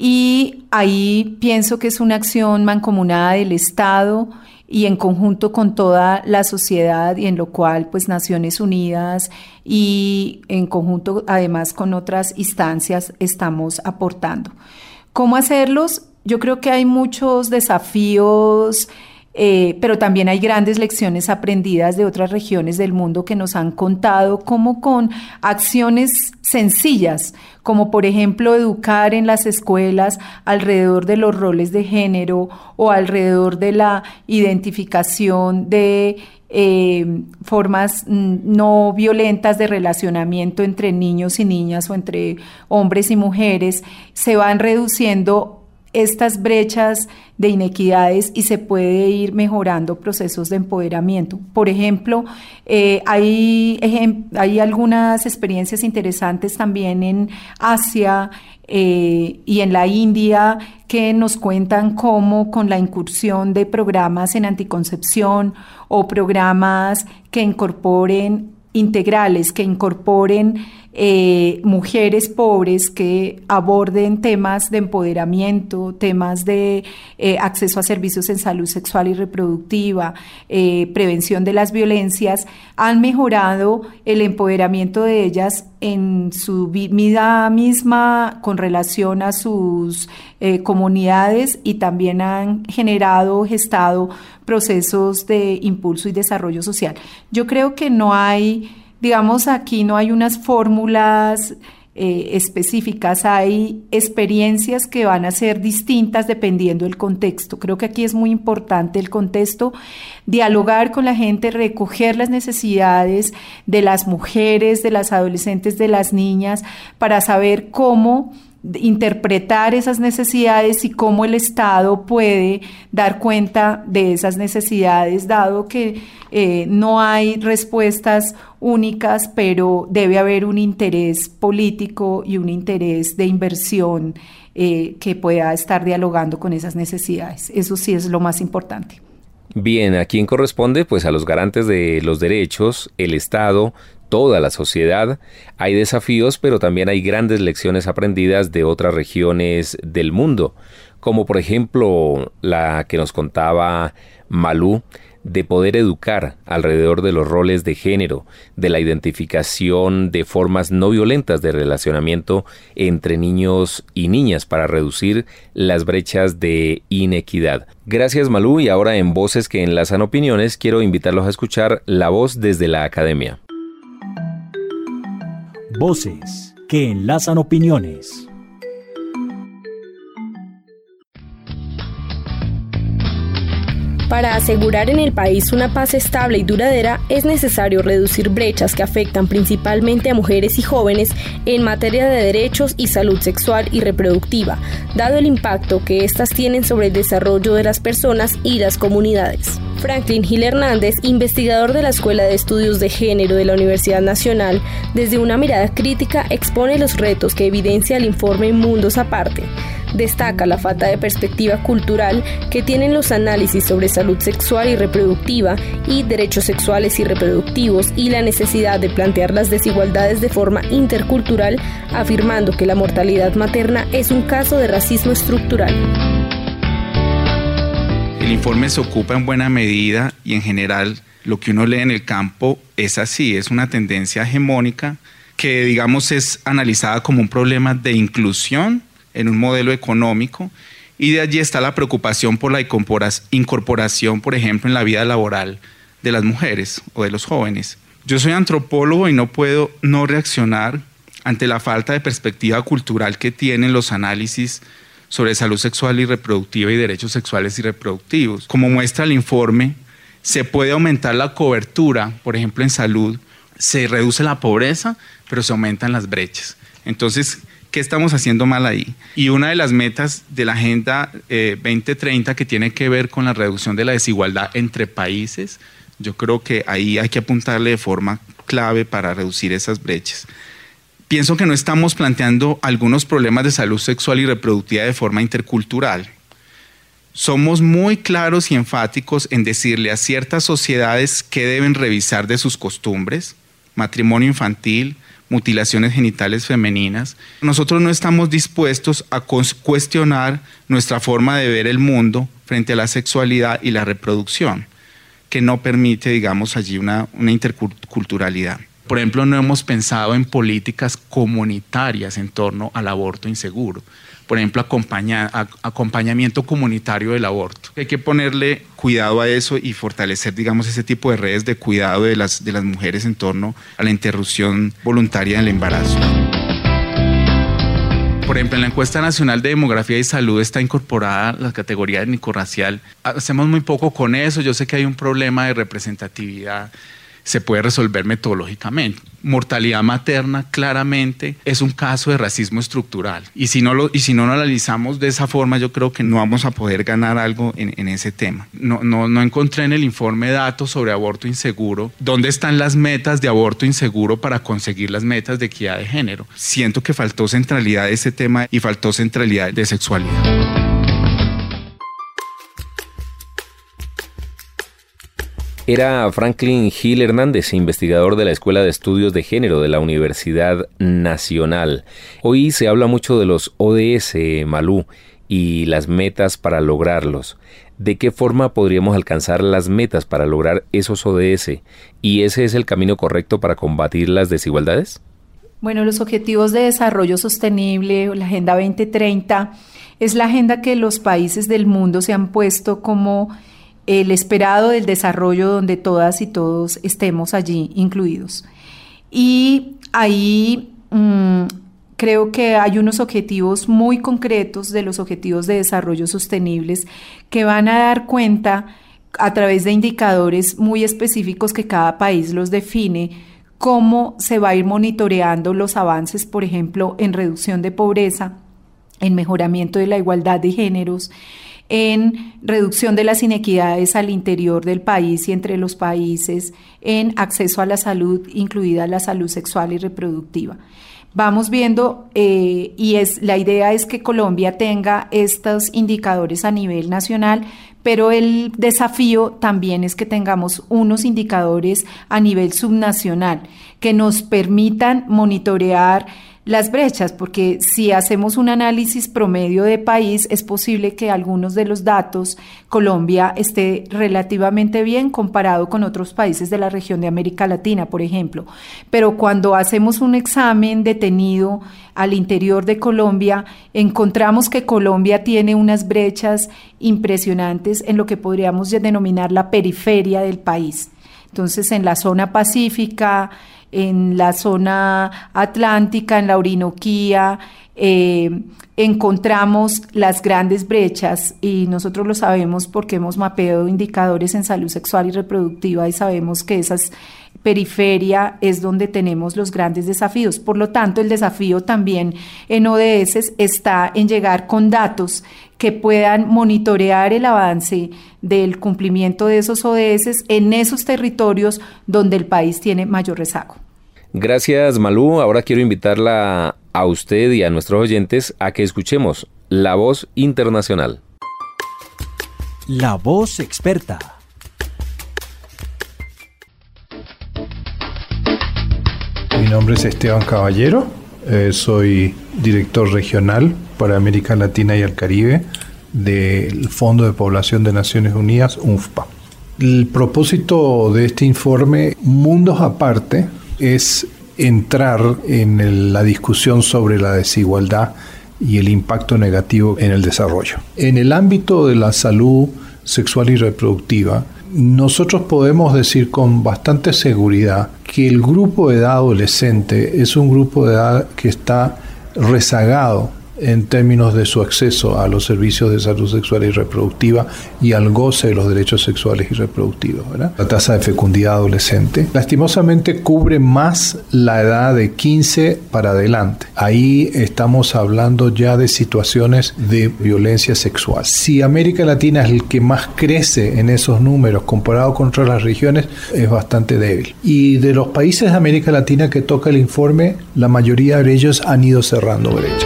y ahí pienso que es una acción mancomunada del Estado y en conjunto con toda la sociedad, y en lo cual pues Naciones Unidas y en conjunto además con otras instancias estamos aportando. ¿Cómo hacerlos? Yo creo que hay muchos desafíos, eh, pero también hay grandes lecciones aprendidas de otras regiones del mundo que nos han contado cómo con acciones sencillas, como por ejemplo educar en las escuelas alrededor de los roles de género o alrededor de la identificación de eh, formas no violentas de relacionamiento entre niños y niñas o entre hombres y mujeres, se van reduciendo estas brechas de inequidades y se puede ir mejorando procesos de empoderamiento. Por ejemplo, eh, hay, ejem- hay algunas experiencias interesantes también en Asia eh, y en la India que nos cuentan cómo con la incursión de programas en anticoncepción o programas que incorporen integrales, que incorporen eh, mujeres pobres, que aborden temas de empoderamiento, temas de eh, acceso a servicios en salud sexual y reproductiva, eh, prevención de las violencias, han mejorado el empoderamiento de ellas en su vida misma con relación a sus eh, comunidades, y también han generado, gestado procesos de impulso y desarrollo social. Yo creo que no hay digamos, aquí no hay unas fórmulas eh, específicas, hay experiencias que van a ser distintas dependiendo del contexto. Creo que aquí es muy importante el contexto, dialogar con la gente, recoger las necesidades de las mujeres, de las adolescentes, de las niñas, para saber cómo interpretar esas necesidades y cómo el Estado puede dar cuenta de esas necesidades, dado que eh, no hay respuestas únicas, pero debe haber un interés político y un interés de inversión eh, que pueda estar dialogando con esas necesidades. Eso sí es lo más importante. Bien, ¿a quién corresponde? Pues a los garantes de los derechos, el Estado, toda la sociedad. Hay desafíos, pero también hay grandes lecciones aprendidas de otras regiones del mundo, como por ejemplo la que nos contaba Malú, de poder educar alrededor de los roles de género, de la identificación de formas no violentas de relacionamiento entre niños y niñas para reducir las brechas de inequidad. Gracias, Malú, y ahora en Voces que Enlazan Opiniones quiero invitarlos a escuchar la voz desde la academia. Voces que enlazan opiniones. Para asegurar en el país una paz estable y duradera, es necesario reducir brechas que afectan principalmente a mujeres y jóvenes en materia de derechos y salud sexual y reproductiva, dado el impacto que éstas tienen sobre el desarrollo de las personas y las comunidades. Franklin Gil Hernández, investigador de la Escuela de Estudios de Género de la Universidad Nacional, desde una mirada crítica expone los retos que evidencia el informe Mundos Aparte. Destaca la falta de perspectiva cultural que tienen los análisis sobre salud sexual y reproductiva y derechos sexuales y reproductivos y la necesidad de plantear las desigualdades de forma intercultural, afirmando que la mortalidad materna es un caso de racismo estructural. El informe se ocupa en buena medida y en general lo que uno lee en el campo es así, es una tendencia hegemónica que digamos es analizada como un problema de inclusión en un modelo económico, y de allí está la preocupación por la incorporación, por ejemplo, en la vida laboral de las mujeres o de los jóvenes. Yo soy antropólogo y no puedo no reaccionar ante la falta de perspectiva cultural que tienen los análisis sobre salud sexual y reproductiva y derechos sexuales y reproductivos. Como muestra el informe, se puede aumentar la cobertura, por ejemplo, en salud, se reduce la pobreza, pero se aumentan las brechas. Entonces, ¿qué estamos haciendo mal ahí? Y una de las metas de la Agenda eh, veinte treinta que tiene que ver con la reducción de la desigualdad entre países, yo creo que ahí hay que apuntarle de forma clave para reducir esas brechas. Pienso que no estamos planteando algunos problemas de salud sexual y reproductiva de forma intercultural. Somos muy claros y enfáticos en decirle a ciertas sociedades qué deben revisar de sus costumbres, matrimonio infantil, mutilaciones genitales femeninas. Nosotros no estamos dispuestos a cuestionar nuestra forma de ver el mundo frente a la sexualidad y la reproducción, que no permite, digamos, allí una, una interculturalidad. Por ejemplo, no hemos pensado en políticas comunitarias en torno al aborto inseguro. Por ejemplo, acompaña, acompañamiento comunitario del aborto. Hay que ponerle cuidado a eso y fortalecer, digamos, ese tipo de redes de cuidado de las, de las mujeres en torno a la interrupción voluntaria del embarazo. Por ejemplo, en la encuesta nacional de demografía y salud está incorporada la categoría étnico-racial. Hacemos muy poco con eso. Yo sé que hay un problema de representatividad. Se puede resolver metodológicamente. Mortalidad materna claramente es un caso de racismo estructural, y si no lo, y si no lo analizamos de esa forma, yo creo que no vamos a poder ganar algo en, en ese tema. No, no, no encontré en el informe datos sobre aborto inseguro. ¿Dónde están las metas de aborto inseguro para conseguir las metas de equidad de género? Siento que faltó centralidad de ese tema y faltó centralidad de sexualidad. Era Franklin Gil Hernández, investigador de la Escuela de Estudios de Género de la Universidad Nacional. Hoy se habla mucho de los O D S, Malú, y las metas para lograrlos. ¿De qué forma podríamos alcanzar las metas para lograr esos O D S? ¿Y ese es el camino correcto para combatir las desigualdades? Bueno, los Objetivos de Desarrollo Sostenible, la Agenda veinte treinta, es la agenda que los países del mundo se han puesto como el esperado del desarrollo, donde todas y todos estemos allí incluidos. Y ahí mmm, creo que hay unos objetivos muy concretos de los objetivos de desarrollo sostenibles que van a dar cuenta a través de indicadores muy específicos que cada país los define, cómo se va a ir monitoreando los avances, por ejemplo, en reducción de pobreza, en mejoramiento de la igualdad de géneros, en reducción de las inequidades al interior del país y entre los países, en acceso a la salud, incluida la salud sexual y reproductiva. Vamos viendo, eh, y es, la idea es que Colombia tenga estos indicadores a nivel nacional, pero el desafío también es que tengamos unos indicadores a nivel subnacional que nos permitan monitorear las brechas, porque si hacemos un análisis promedio de país, es posible que algunos de los datos Colombia esté relativamente bien comparado con otros países de la región de América Latina, por ejemplo. Pero cuando hacemos un examen detenido al interior de Colombia, encontramos que Colombia tiene unas brechas impresionantes en lo que podríamos denominar la periferia del país. Entonces, en la zona pacífica, en la zona atlántica, en la Orinoquía, eh, encontramos las grandes brechas, y nosotros lo sabemos porque hemos mapeado indicadores en salud sexual y reproductiva y sabemos que esa periferia es donde tenemos los grandes desafíos. Por lo tanto, el desafío también en O D S está en llegar con datos que puedan monitorear el avance del cumplimiento de esos O D S en esos territorios donde el país tiene mayor rezago. Gracias, Malú. Ahora quiero invitarla a usted y a nuestros oyentes a que escuchemos La Voz Internacional. La Voz Experta. Mi nombre es Esteban Caballero, eh, soy director regional para América Latina y el Caribe del Fondo de Población de Naciones Unidas, UNFPA. El propósito de este informe, mundos aparte, es entrar en el, la discusión sobre la desigualdad y el impacto negativo en el desarrollo. En el ámbito de la salud sexual y reproductiva, nosotros podemos decir con bastante seguridad que el grupo de edad adolescente es un grupo de edad que está rezagado en términos de su acceso a los servicios de salud sexual y reproductiva y al goce de los derechos sexuales y reproductivos, ¿verdad? La tasa de fecundidad adolescente lastimosamente cubre más la edad de quince para adelante. Ahí estamos hablando ya de situaciones de violencia sexual. Si América Latina es el que más crece en esos números comparado con otras las regiones, es bastante débil. Y de los países de América Latina que toca el informe, la mayoría de ellos han ido cerrando brechas.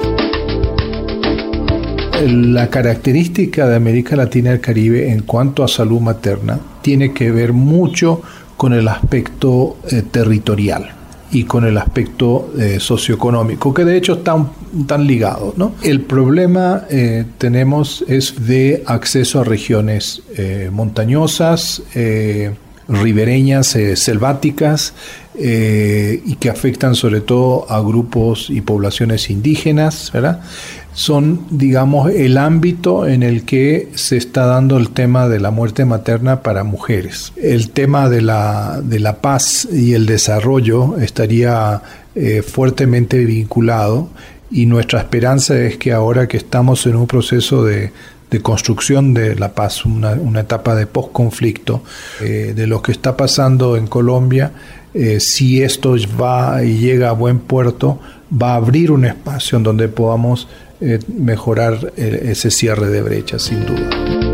La característica de América Latina y el Caribe en cuanto a salud materna tiene que ver mucho con el aspecto eh, territorial y con el aspecto eh, socioeconómico, que de hecho están, están ligados, ¿no? El problema eh, tenemos es de acceso a regiones eh, montañosas, eh, ribereñas, eh, selváticas, eh, y que afectan sobre todo a grupos y poblaciones indígenas, ¿verdad? Son, digamos, el ámbito en el que se está dando el tema de la muerte materna para mujeres. El tema de la, de la paz y el desarrollo estaría eh, fuertemente vinculado, y nuestra esperanza es que ahora que estamos en un proceso de, de construcción de la paz, una, una etapa de posconflicto, eh, de lo que está pasando en Colombia, eh, si esto va y llega a buen puerto, va a abrir un espacio en donde podamos Eh, mejorar eh, ese cierre de brechas, sin duda.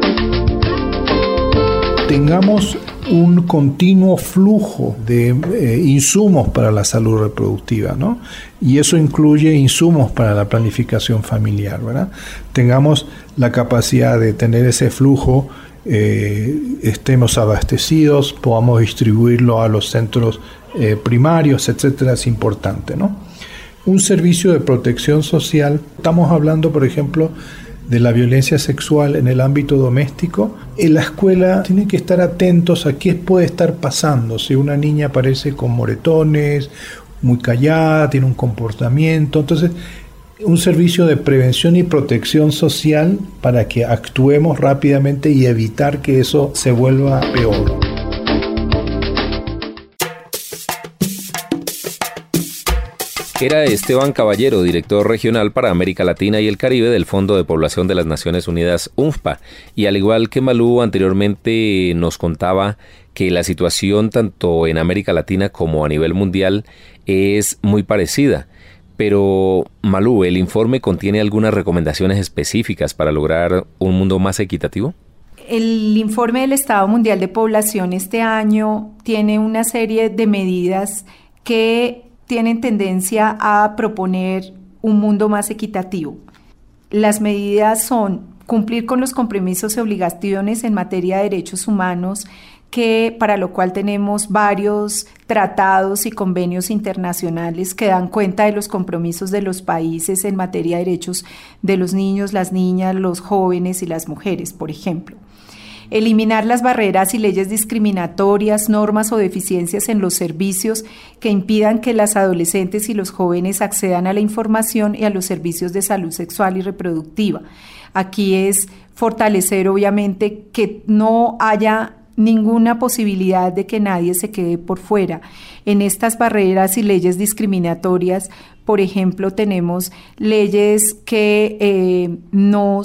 Tengamos un continuo flujo de eh, insumos para la salud reproductiva, ¿no? Y eso incluye insumos para la planificación familiar, ¿verdad? Tengamos la capacidad de tener ese flujo, eh, estemos abastecidos, podamos distribuirlo a los centros eh, primarios, etcétera, es importante, ¿no? Un servicio de protección social, estamos hablando, por ejemplo, de la violencia sexual en el ámbito doméstico. En la escuela tienen que estar atentos a qué puede estar pasando. Si una niña aparece con moretones, muy callada, tiene un comportamiento. Entonces, un servicio de prevención y protección social para que actuemos rápidamente y evitar que eso se vuelva peor. Era Esteban Caballero, director regional para América Latina y el Caribe del Fondo de Población de las Naciones Unidas, UNFPA. Y al igual que Malú anteriormente nos contaba que la situación tanto en América Latina como a nivel mundial es muy parecida. Pero, Malú, ¿el informe contiene algunas recomendaciones específicas para lograr un mundo más equitativo? El informe del Estado Mundial de Población este año tiene una serie de medidas que tienen tendencia a proponer un mundo más equitativo. Las medidas son cumplir con los compromisos y obligaciones en materia de derechos humanos, que para lo cual tenemos varios tratados y convenios internacionales que dan cuenta de los compromisos de los países en materia de derechos de los niños, las niñas, los jóvenes y las mujeres, por ejemplo. Eliminar las barreras y leyes discriminatorias, normas o deficiencias en los servicios que impidan que las adolescentes y los jóvenes accedan a la información y a los servicios de salud sexual y reproductiva. Aquí es fortalecer, obviamente, que no haya ninguna posibilidad de que nadie se quede por fuera. En estas barreras y leyes discriminatorias, por ejemplo, tenemos leyes que eh, no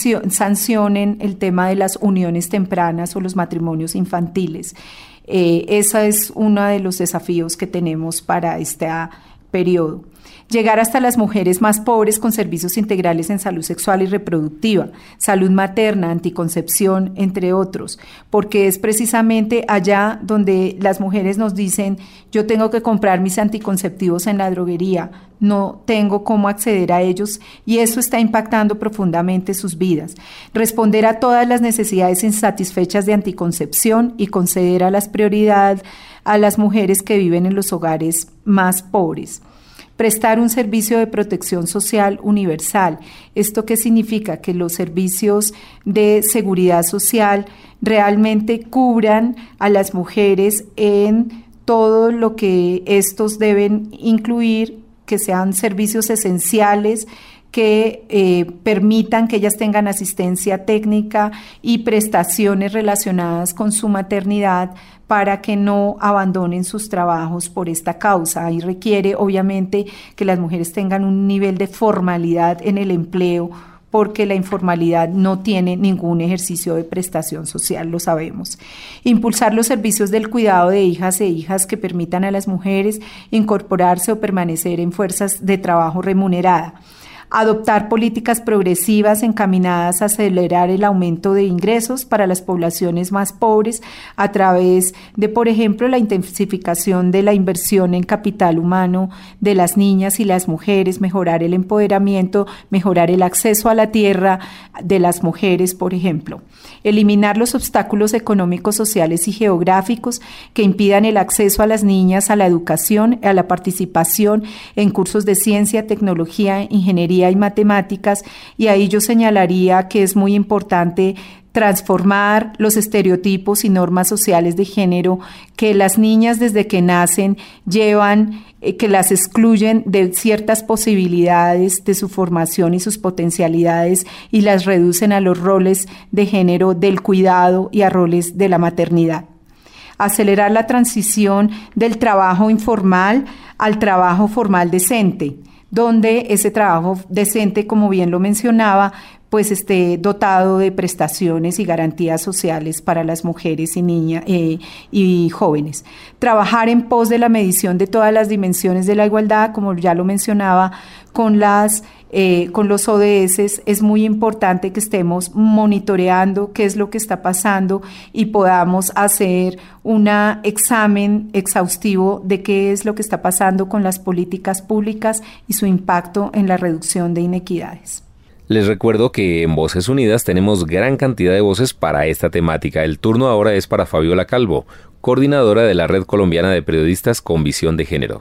sancionen el tema de las uniones tempranas o los matrimonios infantiles. Eh, ese es uno de los desafíos que tenemos para este periodo. Llegar hasta las mujeres más pobres con servicios integrales en salud sexual y reproductiva, salud materna, anticoncepción, entre otros, porque es precisamente allá donde las mujeres nos dicen: yo tengo que comprar mis anticonceptivos en la droguería, no tengo cómo acceder a ellos, y eso está impactando profundamente sus vidas. Responder a todas las necesidades insatisfechas de anticoncepción y conceder a las prioridad a las mujeres que viven en los hogares más pobres. Prestar un servicio de protección social universal. ¿Esto qué significa? Que los servicios de seguridad social realmente cubran a las mujeres en todo lo que estos deben incluir, que sean servicios esenciales, que eh, permitan que ellas tengan asistencia técnica y prestaciones relacionadas con su maternidad para que no abandonen sus trabajos por esta causa. Ahí requiere, obviamente, que las mujeres tengan un nivel de formalidad en el empleo, porque la informalidad no tiene ningún ejercicio de prestación social, lo sabemos. Impulsar los servicios del cuidado de hijas e hijas que permitan a las mujeres incorporarse o permanecer en fuerzas de trabajo remunerada. Adoptar políticas progresivas encaminadas a acelerar el aumento de ingresos para las poblaciones más pobres a través de, por ejemplo, la intensificación de la inversión en capital humano de las niñas y las mujeres, mejorar el empoderamiento, mejorar el acceso a la tierra de las mujeres, por ejemplo. Eliminar los obstáculos económicos, sociales y geográficos que impidan el acceso a las niñas a la educación, a la participación en cursos de ciencia, tecnología, ingeniería y matemáticas, y ahí yo señalaría que es muy importante transformar los estereotipos y normas sociales de género que las niñas desde que nacen llevan, eh, que las excluyen de ciertas posibilidades de su formación y sus potencialidades y las reducen a los roles de género del cuidado y a roles de la maternidad. Acelerar la transición del trabajo informal al trabajo formal decente, donde ese trabajo decente, como bien lo mencionaba, pues esté dotado de prestaciones y garantías sociales para las mujeres y niñas eh, y jóvenes. Trabajar en pos de la medición de todas las dimensiones de la igualdad, como ya lo mencionaba, con las eh, con los O D S, es muy importante que estemos monitoreando qué es lo que está pasando y podamos hacer un examen exhaustivo de qué es lo que está pasando con las políticas públicas y su impacto en la reducción de inequidades. Les recuerdo que en Voces Unidas tenemos gran cantidad de voces para esta temática. El turno ahora es para Fabiola Calvo, coordinadora de la Red Colombiana de Periodistas con Visión de Género.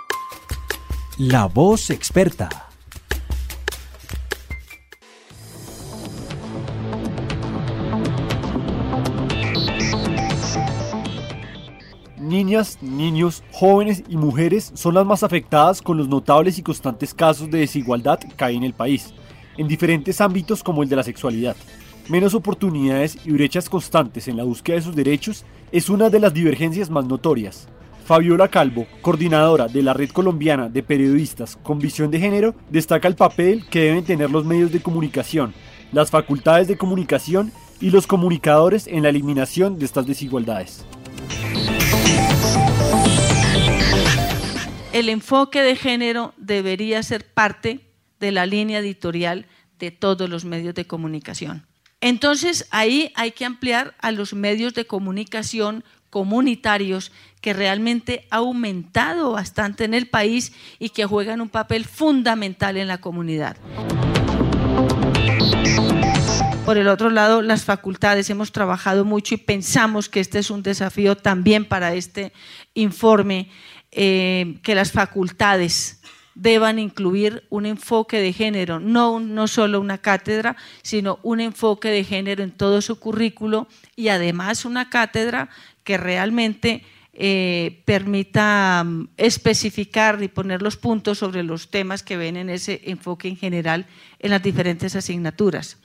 La voz experta. Niñas, niños, jóvenes y mujeres son las más afectadas con los notables y constantes casos de desigualdad que hay en el país, en diferentes ámbitos como el de la sexualidad. Menos oportunidades y brechas constantes en la búsqueda de sus derechos es una de las divergencias más notorias. Fabiola Calvo, coordinadora de la Red Colombiana de Periodistas con Visión de Género, destaca el papel que deben tener los medios de comunicación, las facultades de comunicación y los comunicadores en la eliminación de estas desigualdades. El enfoque de género debería ser parte de la línea editorial de todos los medios de comunicación. Entonces, ahí hay que ampliar a los medios de comunicación comunitarios, que realmente ha aumentado bastante en el país y que juegan un papel fundamental en la comunidad. Por el otro lado, las facultades, hemos trabajado mucho y pensamos que este es un desafío también para este informe, eh, que las facultades deban incluir un enfoque de género, no, no solo una cátedra, sino un enfoque de género en todo su currículo y además una cátedra que realmente eh, permita um, especificar y poner los puntos sobre los temas que ven en ese enfoque en general en las diferentes asignaturas.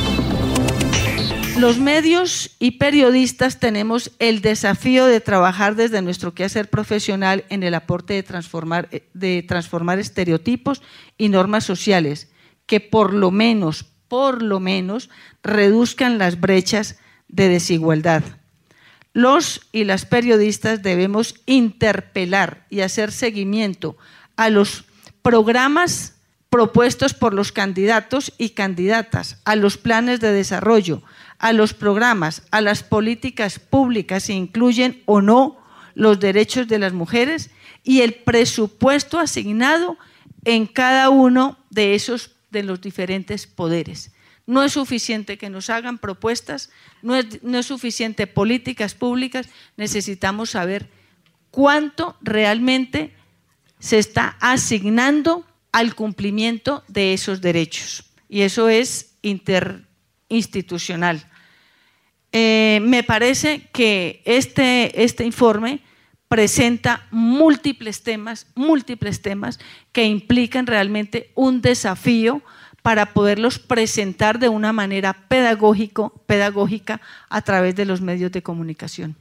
Los medios y periodistas tenemos el desafío de trabajar desde nuestro quehacer profesional en el aporte de transformar, de transformar estereotipos y normas sociales que por lo menos, por lo menos, reduzcan las brechas de desigualdad. Los y las periodistas debemos interpelar y hacer seguimiento a los programas propuestos por los candidatos y candidatas, a los planes de desarrollo, a los programas, a las políticas públicas, si incluyen o no los derechos de las mujeres y el presupuesto asignado en cada uno de esos de los diferentes poderes. No es suficiente que nos hagan propuestas, no es, no es suficiente políticas públicas, necesitamos saber cuánto realmente se está asignando al cumplimiento de esos derechos. Y eso es interinstitucional. Eh, me parece que este, este informe presenta múltiples temas, múltiples temas que implican realmente un desafío para poderlos presentar de una manera pedagógico, pedagógica a través de los medios de comunicación.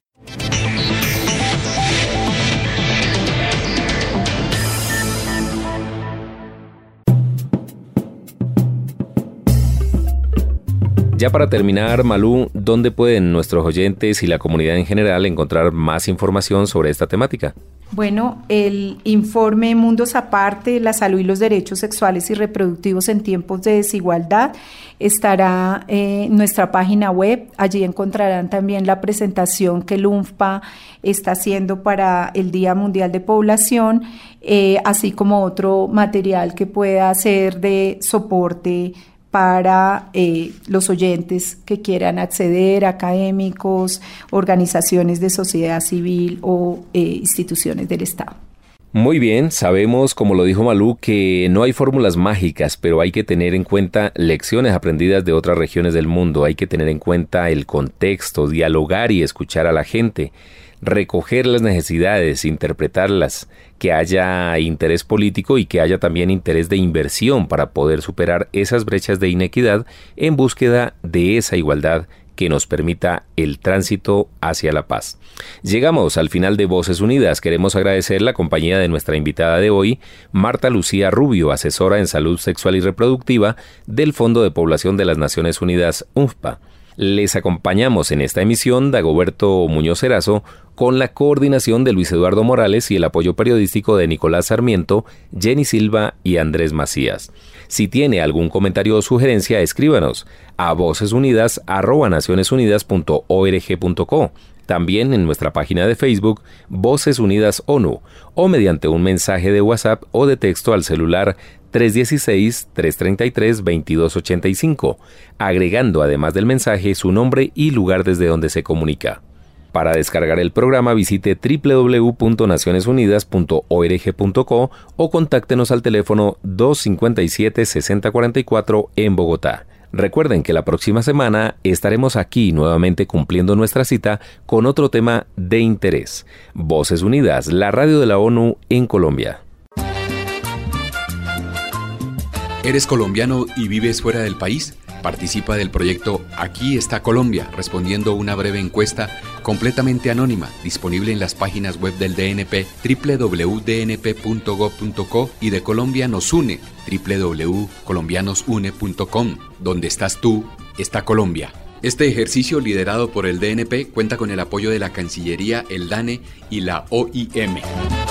Ya para terminar, Malú, ¿dónde pueden nuestros oyentes y la comunidad en general encontrar más información sobre esta temática? Bueno, el informe Mundos Aparte, la salud y los derechos sexuales y reproductivos en tiempos de desigualdad estará eh, en nuestra página web. Allí encontrarán también la presentación que el U N F P A está haciendo para el Día Mundial de Población, eh, así como otro material que pueda ser de soporte para eh, los oyentes que quieran acceder, académicos, organizaciones de sociedad civil o eh, instituciones del Estado. Muy bien, sabemos, como lo dijo Malú, que no hay fórmulas mágicas, pero hay que tener en cuenta lecciones aprendidas de otras regiones del mundo, hay que tener en cuenta el contexto, dialogar y escuchar a la gente, recoger las necesidades, interpretarlas, que haya interés político y que haya también interés de inversión para poder superar esas brechas de inequidad en búsqueda de esa igualdad que nos permita el tránsito hacia la paz. Llegamos al final de Voces Unidas. Queremos agradecer la compañía de nuestra invitada de hoy, Marta Lucía Rubio, asesora en salud sexual y reproductiva del Fondo de Población de las Naciones Unidas, U N F P A. Les acompañamos en esta emisión Dagoberto Muñoz Erazo, con la coordinación de Luis Eduardo Morales y el apoyo periodístico de Nicolás Sarmiento, Jenny Silva y Andrés Macías. Si tiene algún comentario o sugerencia, escríbanos a vocesunidas arroba nacionesunidas punto org punto co, también en nuestra página de Facebook Voces Unidas ONU, o mediante un mensaje de WhatsApp o de texto al celular tres uno seis, tres tres tres, dos dos ocho cinco, agregando además del mensaje su nombre y lugar desde donde se comunica. Para descargar el programa visite doble u doble u doble u punto nacionesunidas punto org punto co o contáctenos al teléfono dos cinco siete, seis cero cuatro cuatro en Bogotá. Recuerden que la próxima semana estaremos aquí nuevamente cumpliendo nuestra cita con otro tema de interés. Voces Unidas, la radio de la ONU en Colombia. ¿Eres colombiano y vives fuera del país? Participa del proyecto Aquí está Colombia, respondiendo una breve encuesta completamente anónima, disponible en las páginas web del D N P doble u doble u doble u punto d n p punto gov punto co y de Colombia Nos Une, doble u doble u doble u punto colombianos une punto com. Donde estás tú, está Colombia. Este ejercicio, liderado por el D N P, cuenta con el apoyo de la Cancillería, el DANE y la O I M.